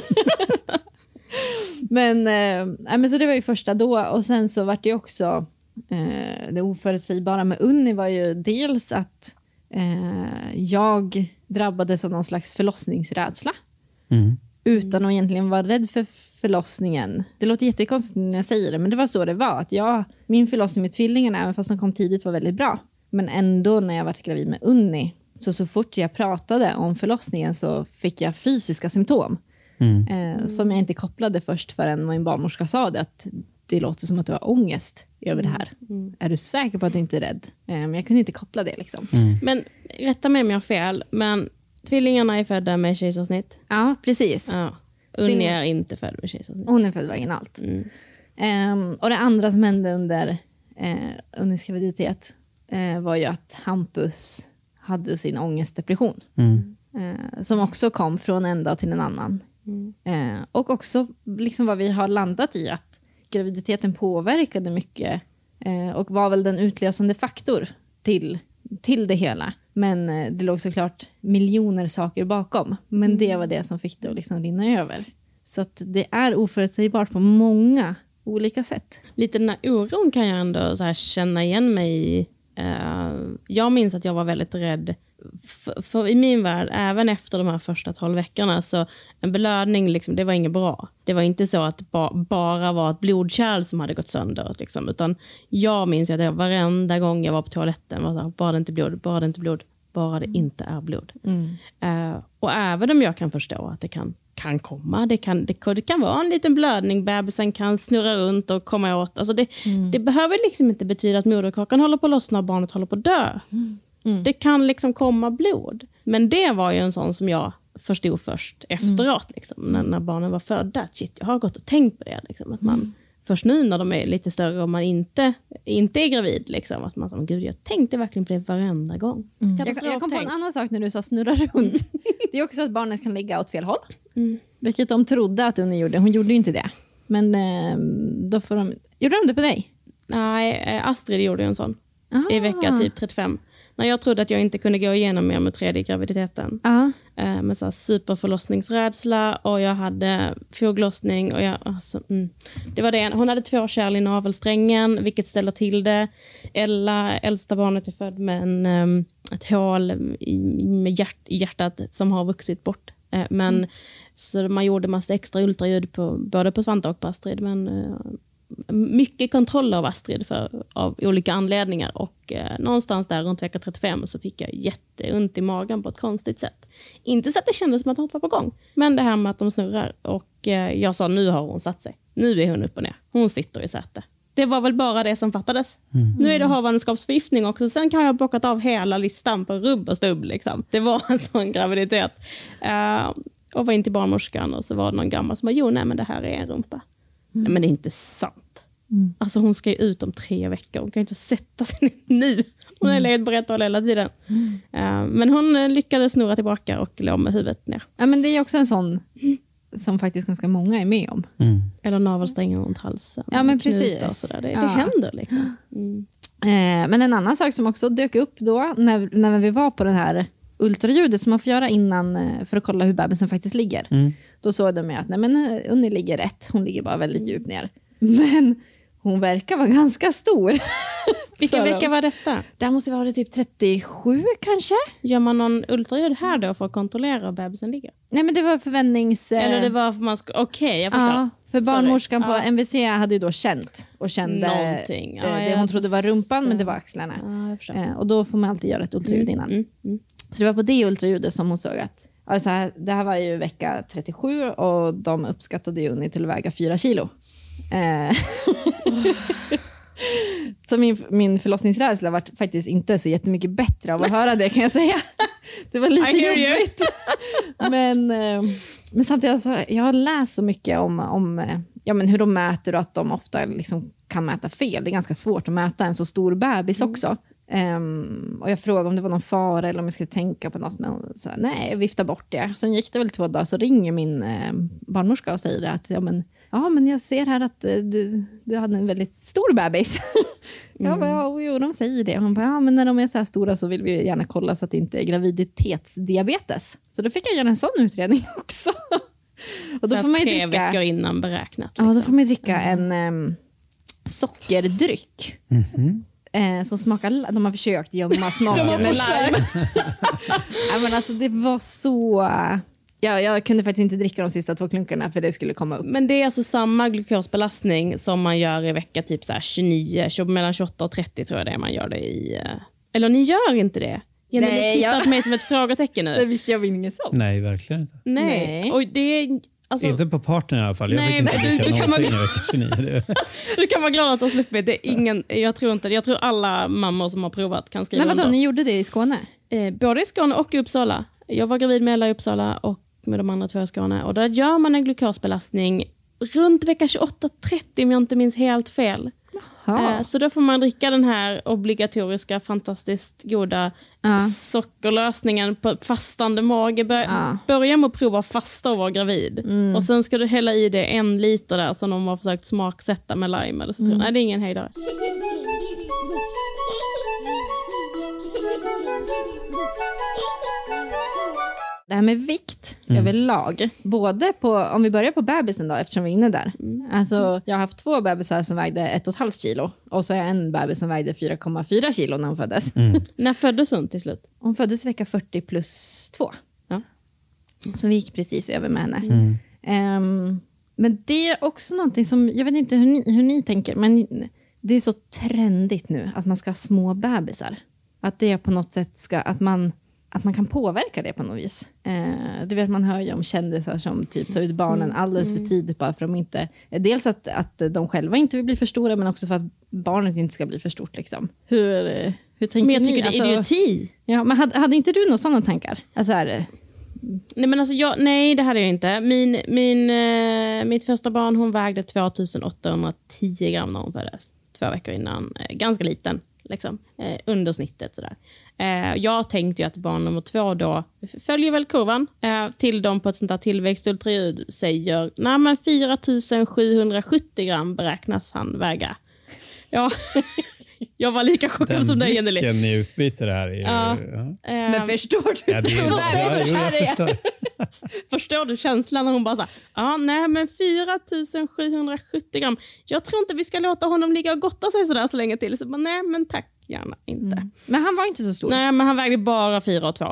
men så det var ju första då. Och sen så var det också det oförutsägbara med Unni var ju dels att jag drabbades av någon slags förlossningsrädsla. Utan att egentligen vara rädd för förlossningen. Det låter jättekonstigt när jag säger det, men det var så det var. Att min förlossning med tvillingarna, även fast de kom tidigt, var väldigt bra. Men ändå när jag var gravid med Unni, så fort jag pratade om förlossningen så fick jag fysiska symptom. Som jag inte kopplade först förrän min barnmorska sa det, att det låter som att du har ångest över det här. Är du säker på att du inte är rädd? Men jag kunde inte koppla det liksom. Men rätta mig om jag har fel, men tvillingarna är födda med kejsarsnitt. Ja, precis. Ja. Unni är inte född med kejsarsnitt. Hon är född vaginalt. Och det andra som hände under Unnis graviditet var ju att Hampus hade sin ångestdepression. Som också kom från en dag till en annan. Och också liksom vad vi har landat i, att graviditeten påverkade mycket och var väl den utlösande faktor till det hela. Men det låg såklart miljoner saker bakom. Men det var det som fick det att liksom rinna över. Så att det är oförutsägbart på många olika sätt. Lite den här oron kan jag ändå så här känna igen mig i. Jag minns att jag var väldigt rädd. För i min värld, även efter de här första 12 veckorna, så en blödning, liksom, det var inget bra. Det var inte så att det bara var ett blodkärl som hade gått sönder. Liksom, utan jag minns att varenda gång jag var på toaletten var så här, bara det inte blod. bara det inte är blod. Och även om jag kan förstå att det kan komma, det kan vara en liten blödning, bebisen kan snurra runt och komma åt. Alltså det behöver liksom inte betyda att moderkakan håller på att lossna och barnet håller på att dö. Det kan liksom komma blod. Men det var ju en sån som jag förstod först efteråt, liksom, när barnen var födda. Shit, jag har gått och tänkt på det. Liksom, att man först nu när de är lite större och man inte är gravid, liksom, att man säger, gud, jag tänkte verkligen på det varenda gång. Jag kom på en annan sak när du sa snurra runt. Det är också att barnet kan ligga åt fel håll. Vilket de trodde att Unni gjorde. Hon gjorde ju inte det. Men då får de... Gjorde de det på dig? Nej, Astrid gjorde ju en sån. I vecka typ 35. När jag trodde att jag inte kunde gå igenom mer med 3D graviditeten. Med så här superförlossningsrädsla och jag hade foglossning och det var det. Hon hade 2 kärl i navelsträngen, vilket ställer till det. Ella, äldsta barnet, är född med ett hål i hjärtat som har vuxit bort. Men så man gjorde massa extra ultraljud både på Svante och på Astrid, men mycket kontroll av Astrid av olika anledningar, och någonstans där runt vecka 35 så fick jag jätteont i magen på ett konstigt sätt. Inte så att det kändes som att något var på gång, men det här med att de snurrar, och jag sa, nu har hon satt sig. Nu är hon upp och ner. Hon sitter i säte. Det var väl bara det som fattades. Nu är det havandeskapsförgiftning också. Sen kan jag ha bockat av hela listan på rubb och stubb. Liksom. Det var en sån graviditet. Och var in till barnmorskan och så var det någon gammal som var, men det här är en rumpa. Nej, men det är inte sant. Alltså hon ska ju ut om 3 veckor. Hon kan ju inte sätta sig nu. Hon har legat på rätt håll hela tiden. Men hon lyckades snurra tillbaka och låg med huvudet ner. Ja, men det är också en sån som faktiskt ganska många är med om. Eller navelsträngen runt halsen. Ja, men precis. Och sådär. Det händer liksom. Men en annan sak som också dök upp då när vi var på den här ultraljudet som man får göra innan för att kolla hur bebisen faktiskt ligger. Då såg de att Unni ligger rätt. Hon ligger bara väldigt djupt ner. Men hon verkar vara ganska stor. Vilken vecka var detta? Det måste vara typ 37 kanske. Gör man någon ultraljud här då för att kontrollera hur bebisen ligger? Nej, men det var förväntnings... Eller det var för man ska... Okej, jag förstår. Ja, för barnmorskan på MVC hade ju då känt. Och kände någonting. Det hon trodde var rumpan, men det var axlarna. Ja, jag förstår. Och då får man alltid göra ett ultraljud innan. Så det var på det ultraljudet som hon såg att... Alltså, det här var ju vecka 37 och de uppskattade ju Unni till att väga 4 kilo. Så min förlossningsrädsla var faktiskt inte så jättemycket bättre av att höra det, kan jag säga. Det var lite jobbigt. Men samtidigt, alltså, jag har läst så mycket om hur de mäter och att de ofta liksom kan mäta fel. Det är ganska svårt att mäta en så stor bebis också. Och jag frågade om det var någon fara eller om jag skulle tänka på något, men så nej, jag viftade bort det. Sen gick det väl 2 dagar, så ringer min barnmorska och säger att men jag ser här att du hade en väldigt stor bebis. Jag bara, jo, de säger det. Hon bara, men när de är så här stora så vill vi gärna kolla så att det inte är graviditetsdiabetes. Så då fick jag göra en sån utredning också. Och då får man 3 veckor innan beräknat. Liksom. Ja, då får man dricka en sockerdryck. Som smakar, de har försökt gömma smaken med lime. Ja, men alltså det var så... Jag kunde faktiskt inte dricka de sista 2 klunkarna för det skulle komma upp. Men det är alltså samma glukosbelastning som man gör i vecka typ så här 29, mellan 28 och 30 tror jag det är man gör det i. Eller ni gör inte det? Jenny tittar på mig som ett frågetecken nu. Det visste jag väl ingen sånt. Nej, verkligen inte. Nej. Och det är... Alltså, inte på partnern i alla fall. Jag fick inte dricka någonting i vecka 29. Du kan vara glad att ha sluppit. Det är ingen, jag tror alla mammor som har provat kan skriva. Men vadå, ni gjorde det i Skåne? Både i Skåne och i Uppsala. Jag var gravid med Ella i Uppsala och med de andra 2 i Skåne. Och där gör man en glukosbelastning runt vecka 28-30 om jag inte minns helt fel. Så då får man dricka den här obligatoriska, fantastiskt goda sockerlösningen på fastande mage. Börja med att prova fasta och vara gravid. Och sen ska du hälla i det 1 liter där som de har försökt smaksätta med lime eller citron. Nej, det är ingen höjdare. Det här med vikt överlag. Både på, om vi börjar på bebisen då, eftersom vi är inne där. Alltså, jag har haft 2 bebisar som vägde 1,5 kilo. Och så har jag en bebis som vägde 4,4 kilo när hon föddes. När föddes hon till slut? Hon föddes vecka 40 plus 2. Ja. Så vi gick precis över med henne. Men det är också någonting som, jag vet inte hur ni tänker, men det är så trendigt nu att man ska ha små bebisar. Att det på något sätt ska, att man kan påverka det på något vis. Du vet, man hör ju om kändisar som typ tar ut barnen alldeles för tidigt bara för att de inte... Dels att de själva inte vill bli för stora, men också för att barnet inte ska bli för stort. Liksom. Hur tänker ni? Men jag tycker det är idioti. Ja, men hade inte du några sådana tankar? Alltså Nej, men alltså nej, det hade jag inte. Mitt första barn, hon vägde 2810 gram när hon föddes. 2 veckor innan. Ganska liten. Liksom, under snittet sådär. Jag tänkte ju att barn nummer 2 då följer väl kurvan till de på ett sånt där tillväxtultraljud säger, nej men 4770 gram beräknas han väga. Ja, jag var lika chockad som dig, Jenny. Den ni utbyter här är ja. Men förstår du? Ja, jag förstår. Förstår du känslan när hon bara sa, nej men 4770 gram. Jag tror inte vi ska låta honom ligga och gotta sig sådär så länge till. Så bara, nej men tack, gärna inte. Men han var inte så stor. Nej, men han vägde bara 4,2.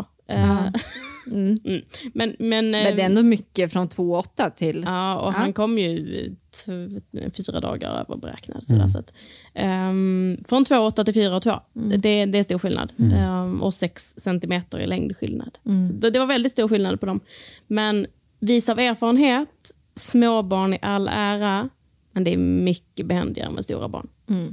Men det är ändå mycket från 2,8 till... Ja, och han kom ju 4 dagar överberäknad. Så att, från 2,8 till 4,2. Det är stor skillnad. Och 6 centimeter i längdskillnad. Så det var väldigt stor skillnad på dem. Men vis av erfarenhet, småbarn i all ära, men det är mycket behändigare med stora barn.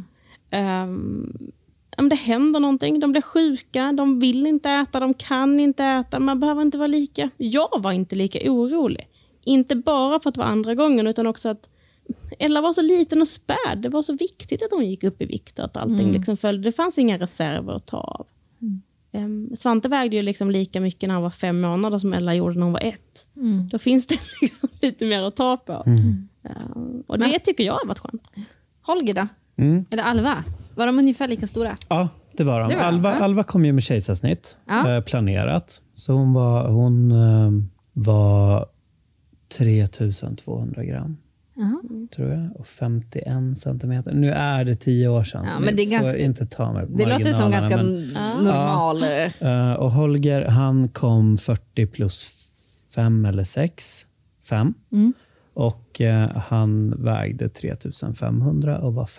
Det händer någonting, de blir sjuka, de vill inte äta, de kan inte äta, man behöver inte vara lika. Jag var inte lika orolig. Inte bara för att det var andra gången, utan också att Ella var så liten och späd. Det var så viktigt att hon gick upp i vikt och att allting liksom följde. Det fanns inga reserver att ta av. Svante vägde ju liksom lika mycket när han var 5 månader som Ella gjorde när hon var 1. Då finns det liksom lite mer att ta på. Och det tycker jag har varit skönt. Holger då? Eller Alva? Var de ungefär lika stora? Ja, det var de. Alva kom ju med kejsarsnitt. Planerat. Så hon var 3200 gram. Tror jag. Och 51 centimeter. Nu är det 10 år sedan. Så men det får ganska, inte ta mig på. Det låter som ganska normal. Och Holger, han kom 40 plus 5 eller 6. 5. Och han vägde 3500 och var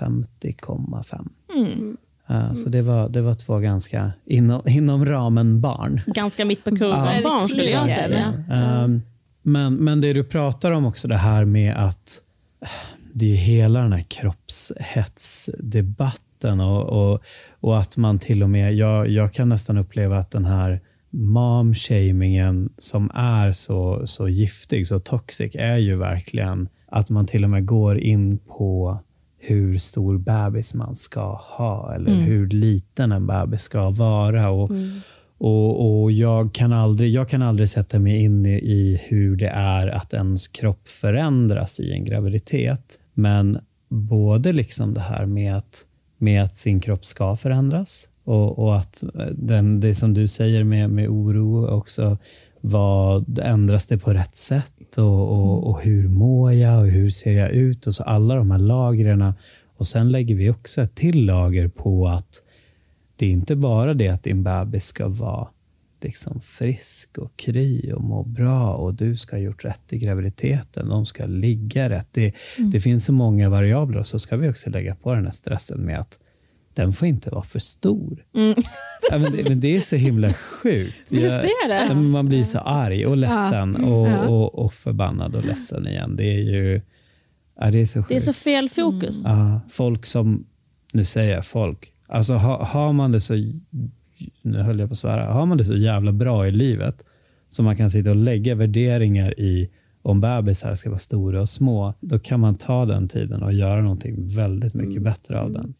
50,5. Så det var 2 ganska inom ramen barn. Ganska mitt på kurvan barn skulle jag säga. Men det du pratar om också, det här med att det är hela den här kroppshetsdebatten och att man till och med, jag kan nästan uppleva att den här mom-shamingen som är så giftig, så toxic, är ju verkligen att man till och med går in på hur stor bebis man ska ha eller hur liten en bebis ska vara och jag kan aldrig sätta mig in i hur det är att ens kropp förändras i en graviditet, men både liksom det här med att sin kropp ska förändras och att det som du säger med oro också, vad ändras det på rätt sätt och hur mår jag och hur ser jag ut och så alla de här lagren. Och sen lägger vi också ett till lager på att det är inte bara det att din bebis ska vara liksom frisk och kry och må bra och du ska ha gjort rätt i graviditeten, de ska ligga rätt. Det finns så många variabler, och så ska vi också lägga på den här stressen med att den får inte vara för stor. Ja, men det är så himla sjukt. Man blir så arg och ledsen och förbannad och ledsen igen. Det är ju det är så sjukt. Det är så fel fokus. Folk som, nu säger jag folk, alltså har man det så, nu höll jag på att svära, har man det så jävla bra i livet så man kan sitta och lägga värderingar i om bebisar ska vara stora och små, då kan man ta den tiden och göra någonting väldigt mycket bättre av den.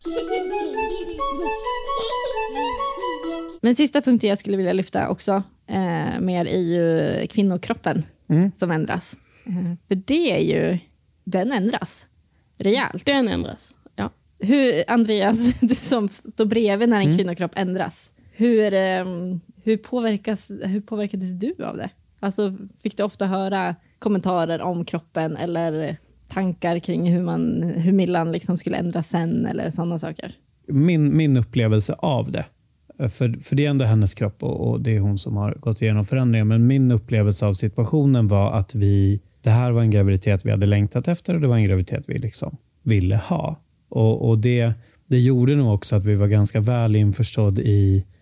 Men sista punkten jag skulle vilja lyfta också mer är ju kvinnokroppen som ändras. För det är ju, den ändras rejält. Den ändras, ja. Hur, Andreas, du som står bredvid när en kvinnokropp ändras, hur påverkades du av det? Alltså, fick du ofta höra kommentarer om kroppen eller tankar kring hur Millan liksom skulle ändras sen eller sådana saker? Min upplevelse av det, för det är ändå hennes kropp och det är hon som har gått igenom förändringar, men min upplevelse av situationen var att det här var en graviditet vi hade längtat efter och det var en graviditet vi liksom ville ha. Och det gjorde nog också att vi var ganska väl införstådd i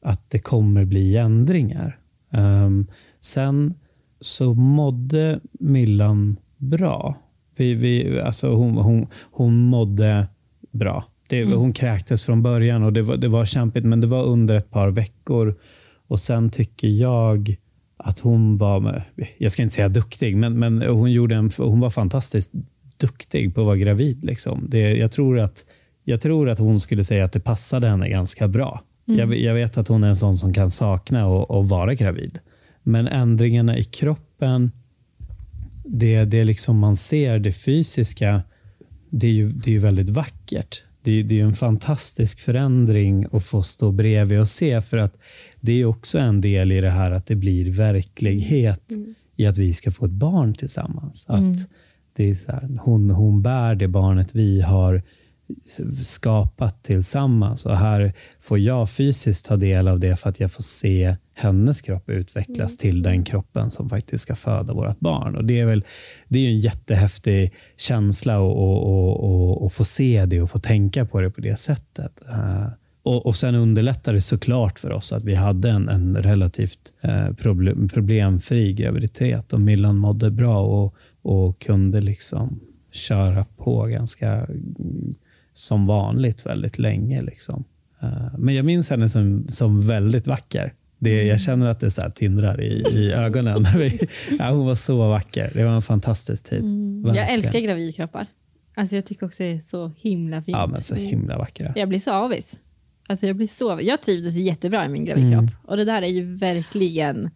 att det kommer bli ändringar. Sen så mådde Millan bra. Alltså hon mådde bra. Hon kräktes från början och det var kämpigt, men det var under ett par veckor. Och sen tycker jag att hon var, jag ska inte säga duktig, men hon var fantastiskt duktig på att vara gravid. Liksom. Jag tror att hon skulle säga att det passade henne ganska bra. Jag vet att hon är en sån som kan sakna och vara gravid. Men ändringarna i kroppen, det är liksom man ser det fysiska, det är ju väldigt vackert. Det är ju en fantastisk förändring att få stå bredvid och se, för att det är också en del i det här att det blir verklighet i att vi ska få ett barn tillsammans. Att det är så här, hon bär det barnet vi har skapat tillsammans, och här får jag fysiskt ta del av det för att jag får se hennes kropp utvecklas till den kroppen som faktiskt ska föda vårt barn. Och det är ju en jättehäftig känsla att få se det och få tänka på det på det sättet. Och sen underlättar det såklart för oss att vi hade en relativt problemfri graviditet, och Millan mådde bra och kunde liksom köra på ganska som vanligt väldigt länge. Liksom. Men jag minns henne som väldigt vacker. Jag känner att det så här tindrar i ögonen. Hon var så vacker. Det var en fantastisk tid. Jag älskar gravidkroppar. Alltså jag tycker också det är så himla fint. Ja, men så himla vackra. Jag blir så avis. Alltså jag trivdes jättebra i min gravidkropp. Och det där är ju verkligen...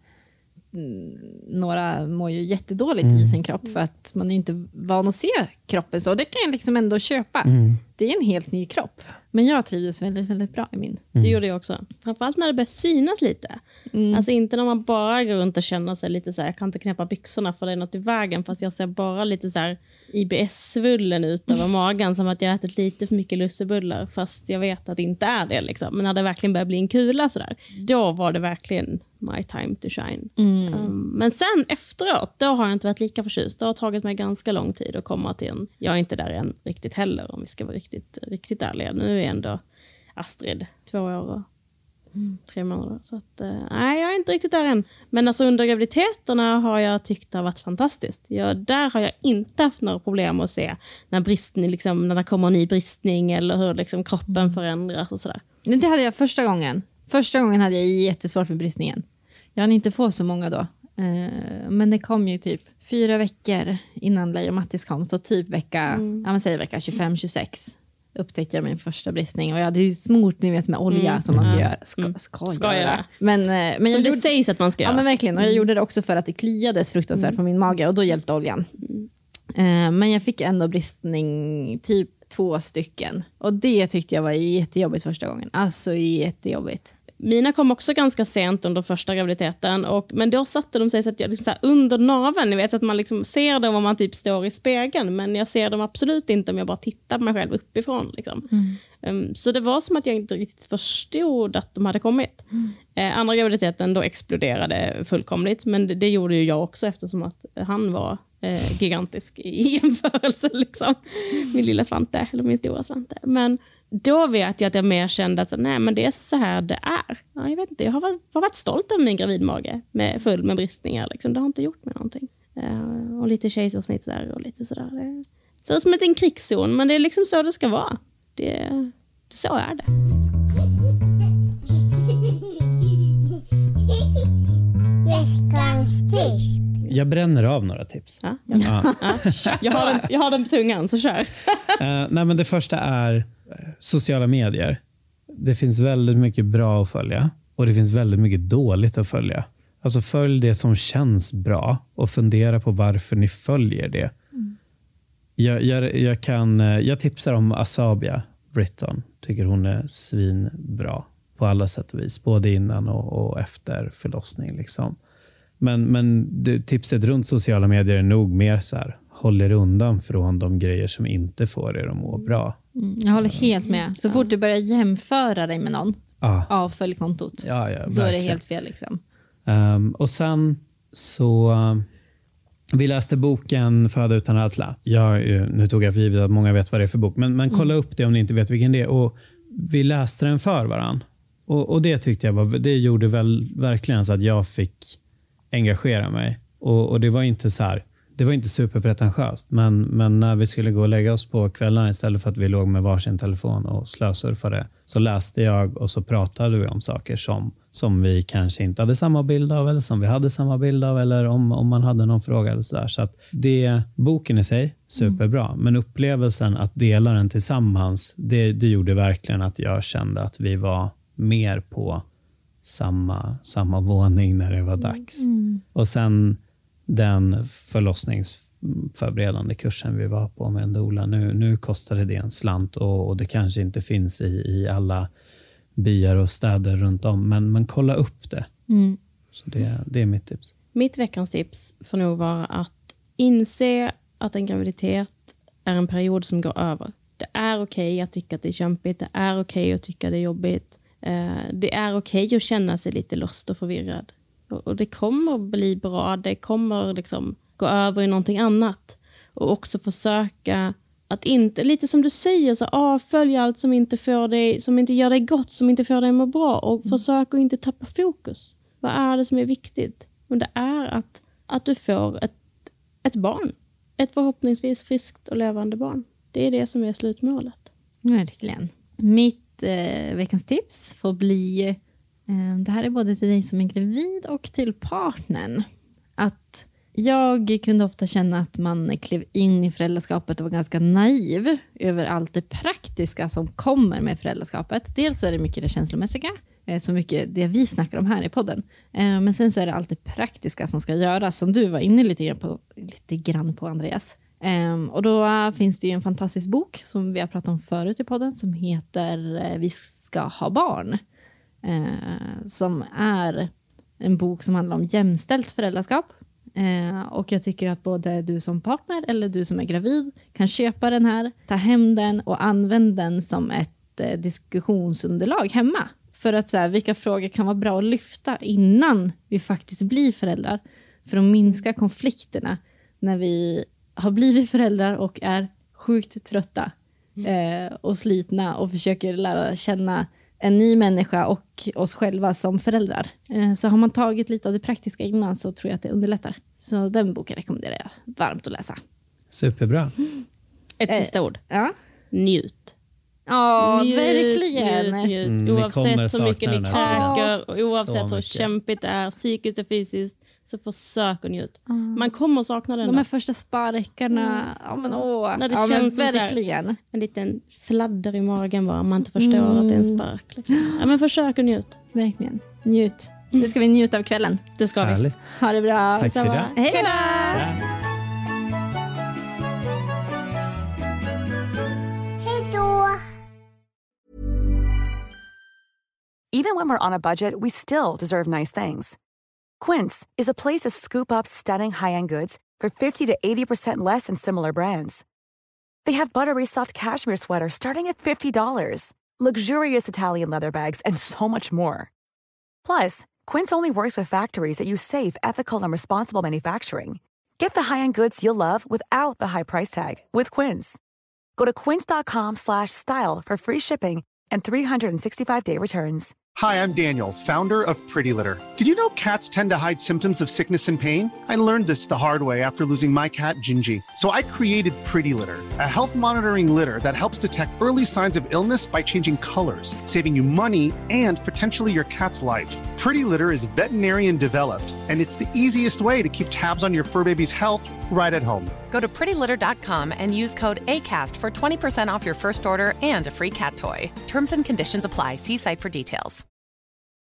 Några mår ju jättedåligt i sin kropp för att man är inte van att se kroppen så. Det kan jag liksom ändå köpa. Det är en helt ny kropp. Men jag trivdes väldigt, väldigt bra i min. Det gjorde jag också. Framförallt när det börjar synas lite. Alltså inte när man bara går runt och känner sig lite så här, jag kan inte knäppa byxorna för det är något i vägen. Fast jag ser bara lite så här IBS-svullen ut över magen, som att jag ätit lite för mycket lussebullar, fast jag vet att det inte är det liksom. Men när det verkligen börjar bli en kula så där, då var det verkligen my time to shine. Men sen efteråt, då har jag inte varit lika förtjust. Det har tagit mig ganska lång tid att komma till en, jag är inte där än riktigt heller, om vi ska vara riktigt ärliga. Nu är ändå Astrid 2 år och 3 månader. Så att, nej, jag är inte riktigt där än. Men alltså under graviditeterna har jag tyckt det har varit fantastiskt. Där har jag inte haft några problem att se när bristning, liksom, när det kommer en ny bristning eller hur liksom, kroppen förändras och sådär. Men det hade jag första gången. Första gången hade jag jättesvårt med bristningen. Jag hann inte få så många då. Men det kom ju typ 4 veckor innan Leia och Mattis kom. Så typ vecka 25-26 upptäckte jag min första bristning. Och jag hade ju smort med olja som man ska göra. Ska göra. Men som det sägs att man ska göra. Ja, men verkligen. Och jag gjorde det också för att det kliades fruktansvärt på min mage. Och då hjälpte oljan. Men jag fick ändå bristning typ 2 stycken. Och det tyckte jag var jättejobbigt första gången. Alltså jättejobbigt. Mina kom också ganska sent under första graviditeten. Men då satte de sig så att jag liksom så här under naveln. Ni vet att man liksom ser dem om man typ står i spegeln. Men jag ser dem absolut inte om jag bara tittar på mig själv uppifrån. Liksom. Så det var som att jag inte riktigt förstod att de hade kommit. Andra graviditeten då exploderade fullkomligt. Men det gjorde ju jag också eftersom att han var gigantisk i jämförelse. Liksom. Min lilla Svante eller min stora Svante. Men då vet jag att jag mer kände att nej, men det är så här det är. Ja, jag vet inte, jag har varit stolt över min gravidmage full med bristningar. Liksom. Det har inte gjort mig någonting. Och lite kejsarsnitt där och lite sådär. Det ser ut som en krigszon, men det är liksom så det ska vara. Så är det. Veckans tips. Jag bränner av några tips. Ja. Jag har den på tungan, så kör. Nej, men det första är sociala medier. Det finns väldigt mycket bra att följa. Och det finns väldigt mycket dåligt att följa. Alltså följ det som känns bra. Och fundera på varför ni följer det. Jag tipsar om Asabia Britton. Tycker hon är svinbra. På alla sätt och vis. Både innan och efter förlossning liksom. Men tipset runt sociala medier är nog mer så här, håll er undan från de grejer som inte får er att må bra. Jag håller helt med. Så fort du börjar jämföra dig med någon, avfölj kontot. Ja, då är det helt fel liksom. Och sen så vi läste boken Föda utan rädsla. Nu tog jag för givet att många vet vad det är för bok. Men kolla upp det om ni inte vet vilken det är. Och vi läste den för varann. Och det tyckte jag det gjorde väl verkligen så att jag fick engagera mig. Och det var inte så här, det var inte superpretentiöst, men när vi skulle gå och lägga oss på kvällarna istället för att vi låg med varsin telefon och slösurfade, så läste jag och så pratade vi om saker som vi kanske inte hade samma bild av eller som vi hade samma bild av, eller om man hade någon fråga eller sådär. Så att boken i sig, superbra. Men upplevelsen att dela den tillsammans, det gjorde verkligen att jag kände att vi var mer på samma våning när det var dags. Och sen den förlossningsförberedande kursen vi var på med en doula, nu kostade det en slant och det kanske inte finns i alla byar och städer runt om, men kolla upp det. Så det är mitt tips. Mitt veckans tips får nog vara att inse att en graviditet är en period som går över. Det är okej att tycka att det är kämpigt, det är okej att tycka att det är jobbigt, det är okej att känna sig lite lost och förvirrad. Och det kommer bli bra, det kommer liksom gå över i någonting annat. Och också försöka att inte, lite som du säger, så avfölja allt som inte får dig, som inte gör dig gott, som inte får dig må bra. Och försök att inte tappa fokus. Vad är det som är viktigt? Och det är att du får ett barn. Ett förhoppningsvis friskt och levande barn. Det är det som är slutmålet. Verkligen. Mitt veckans tips får bli, det här är både till dig som är gravid och till partnern. Att jag kunde ofta känna att man klev in i föräldraskapet och var ganska naiv över allt det praktiska som kommer med föräldraskapet. Dels är det mycket det känslomässiga, så mycket det vi snackar om här i podden. Men sen så är det allt det praktiska som ska göras, som du var inne lite grann på Andreas. Och då finns det ju en fantastisk bok som vi har pratat om förut i podden som heter Vi ska ha barn. Som är en bok som handlar om jämställt föräldraskap. Och jag tycker att både du som partner eller du som är gravid kan köpa den här, ta hem den och använda den som ett diskussionsunderlag hemma. För att så här, vilka frågor kan vara bra att lyfta innan vi faktiskt blir föräldrar. För att minska konflikterna när vi har blivit föräldrar och är sjukt trötta och slitna och försöker lära känna en ny människa och oss själva som föräldrar. Så har man tagit lite av det praktiska innan så tror jag att det underlättar. Så den boken rekommenderar jag varmt att läsa. Superbra. Ett sista ord. Ja. Njut. Ja, verkligen. Njut. Oavsett hur mycket ni kräker, oavsett hur kämpigt det är, psykiskt och fysiskt, så försök att njut. Man kommer att sakna den. De här första sparkarna. När det känns verkligen. Så här, en liten fladder i magen bara, man inte förstår att det är en spark. Liksom. Ja, men försök att njut. Verkligen. Njut. Nu ska vi njuta av kvällen. Det ska vi. Härligt. Ha det bra. Tack för det. Hej då! Even when we're on a budget, we still deserve nice things. Quince is a place to scoop up stunning high-end goods for 50 to 80% less than similar brands. They have buttery soft cashmere sweaters starting at $50, luxurious Italian leather bags, and so much more. Plus, Quince only works with factories that use safe, ethical, and responsible manufacturing. Get the high-end goods you'll love without the high price tag with Quince. Go to quince.com/style for free shipping and 365-day returns. Hi, I'm Daniel, founder of Pretty Litter. Did you know cats tend to hide symptoms of sickness and pain? I learned this the hard way after losing my cat, Gingy. So I created Pretty Litter, a health monitoring litter that helps detect early signs of illness by changing colors, saving you money and potentially your cat's life. Pretty Litter is veterinarian developed, and it's the easiest way to keep tabs on your fur baby's health right at home. Go to prettylitter.com and use code ACAST for 20% off your first order and a free cat toy. Terms and conditions apply. See site for details.